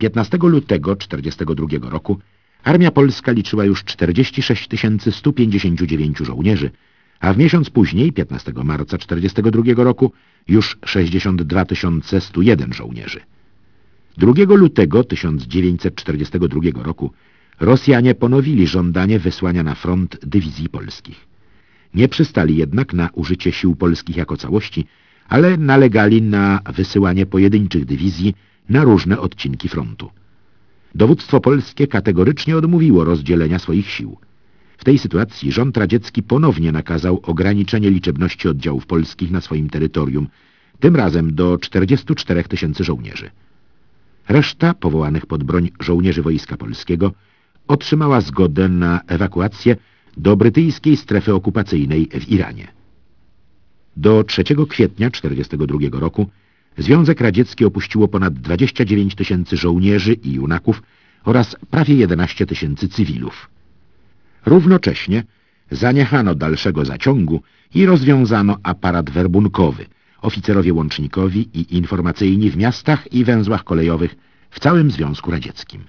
15 lutego 1942 roku armia polska liczyła już 46 159 żołnierzy, a w miesiąc później, 15 marca 1942 roku, już 62 101 żołnierzy. 2 lutego 1942 roku Rosjanie ponowili żądanie wysłania na front dywizji polskich. Nie przystali jednak na użycie sił polskich jako całości, ale nalegali na wysyłanie pojedynczych dywizji na różne odcinki frontu. Dowództwo polskie kategorycznie odmówiło rozdzielenia swoich sił. W tej sytuacji rząd radziecki ponownie nakazał ograniczenie liczebności oddziałów polskich na swoim terytorium, tym razem do 44 000 żołnierzy. Reszta powołanych pod broń żołnierzy Wojska Polskiego otrzymała zgodę na ewakuację do brytyjskiej strefy okupacyjnej w Iranie. Do 3 kwietnia 1942 roku Związek Radziecki opuściło ponad 29 000 żołnierzy i junaków oraz prawie 11 000 cywilów. Równocześnie zaniechano dalszego zaciągu i rozwiązano aparat werbunkowy, oficerowie łącznikowi i informacyjni w miastach i węzłach kolejowych w całym Związku Radzieckim.